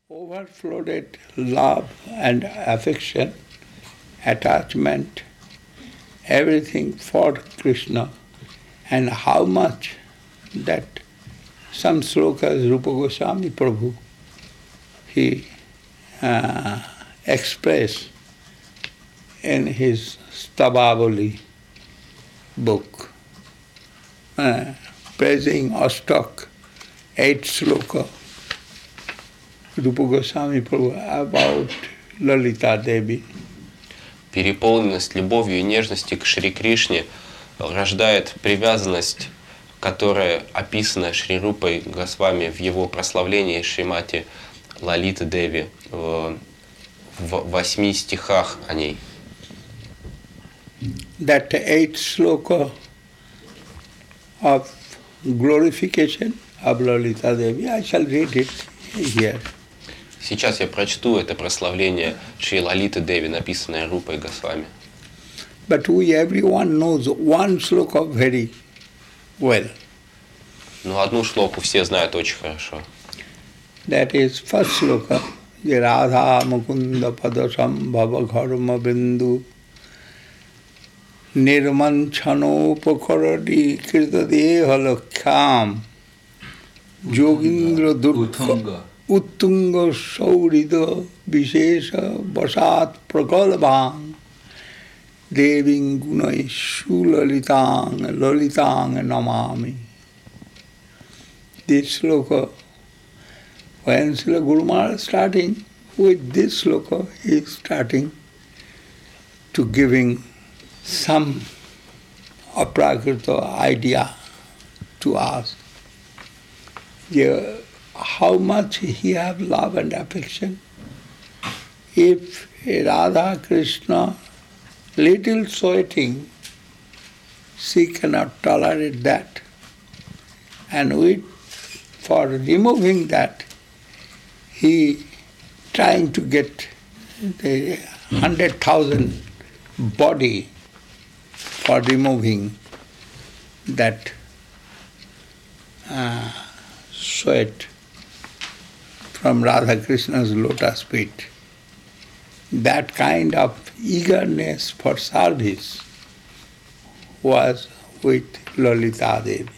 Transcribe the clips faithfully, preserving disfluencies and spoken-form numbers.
Overflowed love and affection, attachment, everything for Krishna, and how much that some slokas Rupa Goswami Prabhu, he uh, expressed in his Stavavali book, uh, praising Astak, eight sloka, Rupa Goswami Prabhu about Lalita Devi. Переполненность любовью и нежностью к Шри Кришне рождает привязанность, которая описана Шри Рупой Госвами в его прославлении Шримати Лалиты Деви в, в восьми стихах о ней. That eight sloka of glorification of Lalita Devi, I shall read it here. Сейчас я прочту это прославление Шри Лалиты Деви, написанное Рупой Госвами. But we, everyone knows one sloka very well. Но одну шлоку все знают очень хорошо. That is first sloka. Radha Mukunda Padasam Bhava Gharma Bindu Nirmanchano Pokoradi Kirtadeha Lakham Jogindra Durga Uttunga Saurida Vishesha Vasat Prakalabhang Deving Gunai Shulalitang Lalitang Namami. This sloka, when Srila Guru Maharaj starting with this sloka, he is starting to giving some aprakrita idea to us. Yeah, how much he have love and affection. If Radha Krishna little sweating, she cannot tolerate that. And we, for removing that, he trying to get the hundred thousand body for removing that uh, sweat from Radha Krishna's lotus feet. That kind of eagerness for service was with Lalita Devi.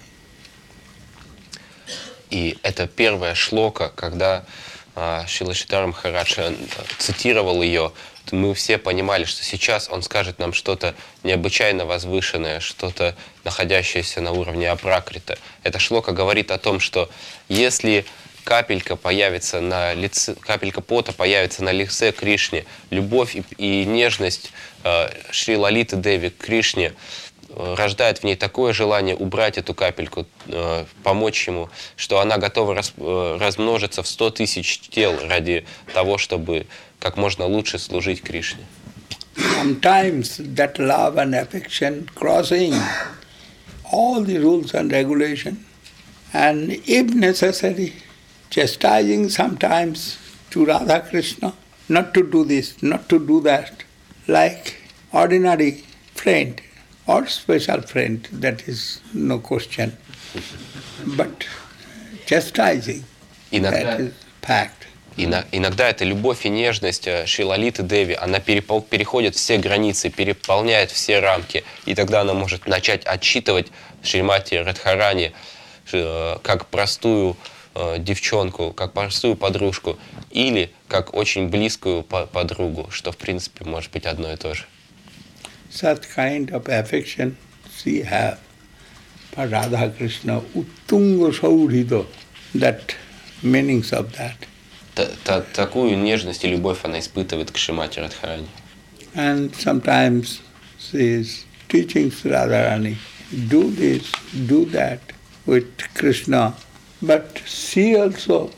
И это первая шлока, когда uh, Шрила Шридхар Махарадж цитировал ее, мы все понимали, что сейчас он скажет нам что-то необычайно возвышенное, что-то, находящееся на уровне апракрита. Эта шлока говорит о том, что если капелька появится на лице, капелька пота появится на лице Кришне, любовь и, и нежность э, Шри Лалиты Деви к Кришне э, рождает в ней такое желание убрать эту капельку, э, помочь ему, что она готова раз, э, размножиться в сто тысяч тел ради того, чтобы как можно лучше служить Кришне. Sometimes that love and affection crossing all the rules and regulation, and if necessary, chastising sometimes to Radha Krishna, not to do this, not to do that, like ordinary friend or special friend, that is no question. But chastising, that is fact. Иногда эта любовь и нежность Шри Лалиты Деви, она перепол, переходит все границы, переполняет все рамки, и тогда она может начать отчитывать Шримати Радхарани как простую девчонку, как простую подружку, или как очень близкую подругу, что в принципе может быть одно и то же. Such kind of affection she have for Radha Krishna, Uttunga Saurida, that meanings of that. Такую нежность и любовь она испытывает к Шримати Радхарани. And sometimes she is teaching Radharani, do this, do that with Krishna. But she also,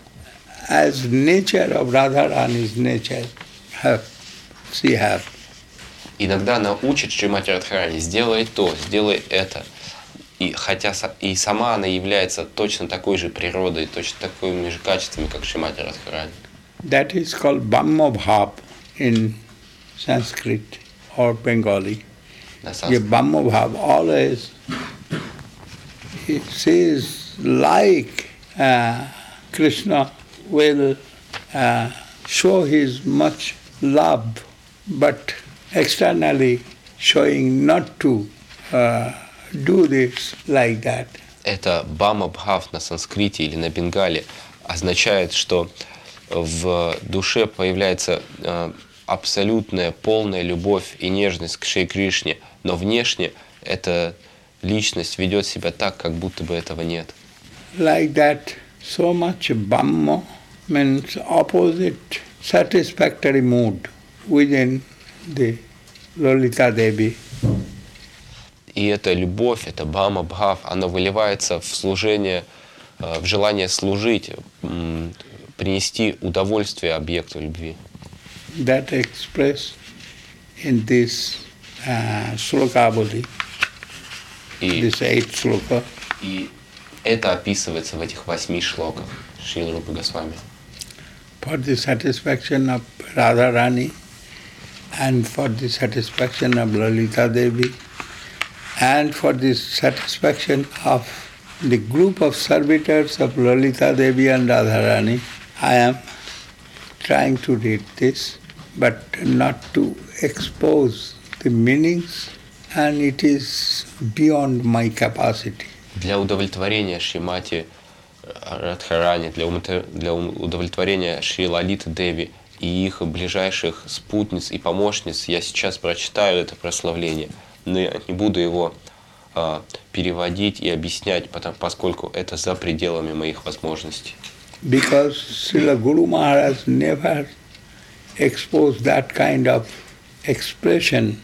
as nature of Radharani's nature, have, she have. Иногда она учит Шримати Радхарани, сделай то, сделай это. И хотя и сама она является точно такой же природой, точно такими же качествами, как Шримати Радхарани. That is called Brahma Bhav in Sanskrit or Bengali. The Brahma Bhav always, it says like uh, Krishna will uh, show his much love, but externally showing not to uh, do this like that. Это Бама Бхав на санскрите или на бенгале означает, что в душе появляется э, абсолютная полная любовь и нежность к Шри Кришне, но внешне эта личность ведет себя так, как будто бы этого нет. Like that, so much Bhamma means opposite satisfactory mood within the Lalita Devi. И эта любовь, эта Бхама Бхав, она выливается в служение, в желание служить, принести удовольствие объекту любви. That expressed in this uh, Slokavali, this eighth sloka. И это описывается в этих восьми шлоках Шрилы Рупы Госвами. For the satisfaction of Radharani and for the satisfaction of Lalita Devi and for the satisfaction of the group of servitors of Lalita Devi and Radharani, I am trying to read this, but not to expose the meanings, and it is beyond my capacity. Для удовлетворения Шримати Радхарани, для, для удовлетворения Шри Лалиты Деви и их ближайших спутниц и помощниц я сейчас прочитаю это прославление, но я не буду его а, переводить и объяснять, потому, поскольку это за пределами моих возможностей. Because Srila Guru Maharaj never exposed that kind of expression,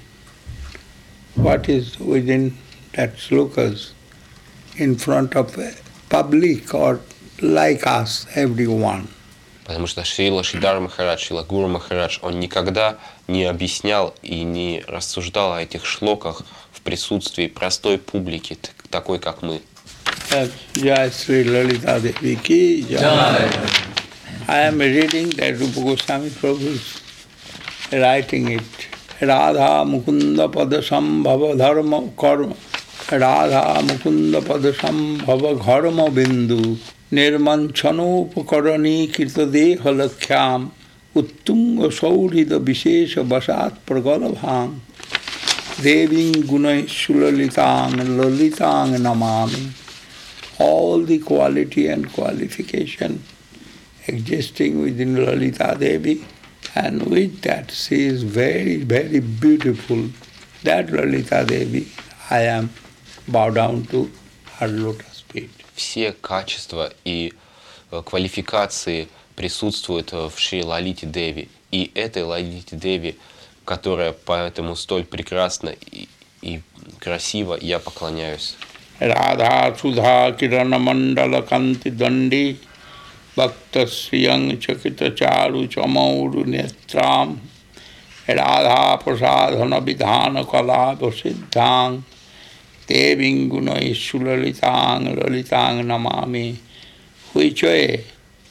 what is within that slokas, in front of public or like us, everyone. Потому что Шрила Шридхар Махарадж, Шрила Гуру Махарадж, он никогда не объяснял и не рассуждал о этих шлоках в присутствии простой публики, такой как мы. Jai Sri Lalita Devi ki Jai. I am reading that Rupa Goswami Prabhu is writing it. Radha Mukunda Padasambhava Dharma Karma. Radha Mukunda Padasambhava Gharma Bindu. Nirmanchanopakarani Kirtadeha Lakhyam. Uttunga Saurhida Vishesha Vasat Pragalabham. Deving Gunai Sulalitang Lalitang Namami. All the quality and qualification existing within Lalita Devi, and with that she is very, very beautiful. That Lalita Devi, I am bow down to her lotus feet. Все качества и квалификации присутствуют в Шри Лалите Деви. И этой Лалите Деви, которая поэтому столь прекрасна и, и красива, я поклоняюсь. Radha Sudha Kirana Mandala Kanti Dandi Bhakta Sriyang Chakita Charu Chamauru Netram Radha Prasadhana Vidhana Kalabha Siddhang Devinguna Isulalitang Lalitang Namami, which way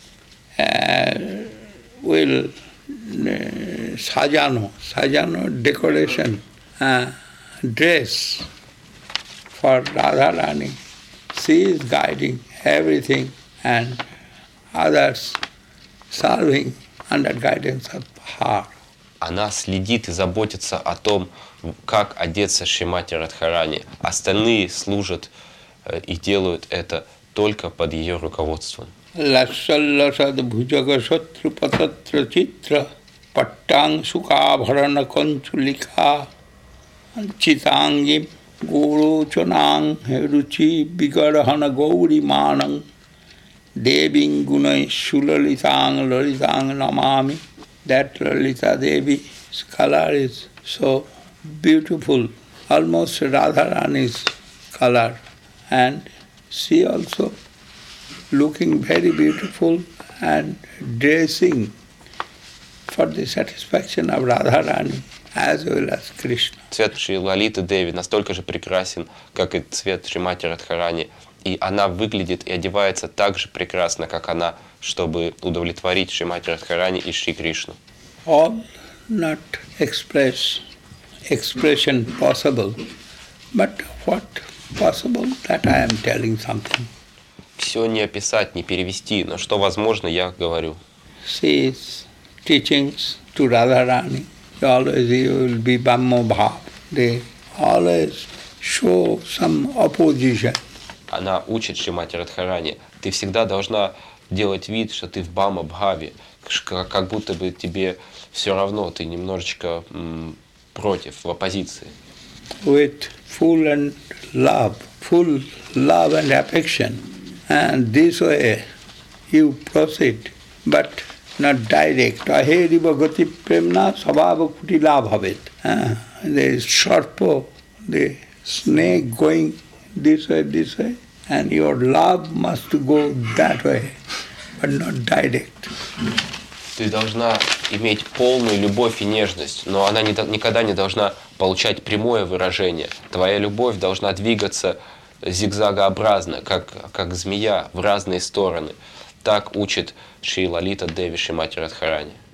uh, will uh, sajano, sajano decoration, uh, dress for Radharani. She is guiding everything and others serving under guidance of her. Она следит и заботится о том, как одеться Шримати Радхарани. Остальные служат и делают это только под ее руководством. Lassallasad bhujaka satru patatra chitra pattang sukabharana konchulika chitangim guru chonang ruchi bigarahana gauri manang deving gunai sulalitang lalitang namami. That Lalita Devi's color is so beautiful, almost Radharani's color, and she also looking very beautiful and dressing for the satisfaction of Radharani as well as Krishna. Цвет Шри Лалиты Деви настолько же прекрасен, как и цвет Шримати Радхарани, и она выглядит и одевается так же прекрасно, как она, чтобы удовлетворить Шримати Радхарани и Шри Кришну. All not express expression possible, but what possible, that I am telling something. Все не описать, не перевести, но что возможно, я говорю. says teachings to Radharani, always you will be Brahma Bhav. They always show some opposition. Она учит Шримати Радхарани: ты всегда должна делать вид, что ты в Бхама-бхаве, как будто бы тебе все равно, ты немножечко м, против, в оппозиции. With full and love, full love and affection. And this way you proceed, but not direct. Aheri bhagati premna sabhava kutila bhavet. There is sharpo, the snake going this way, this way, and your love must go that way, but not direct. Ты должна иметь полную любовь и нежность, но она не, никогда не должна получать прямое выражение. Твоя любовь должна двигаться зигзагообразно, как, как змея, в разные стороны. Так учит Шри Лалита Деви Шримати Радхарани.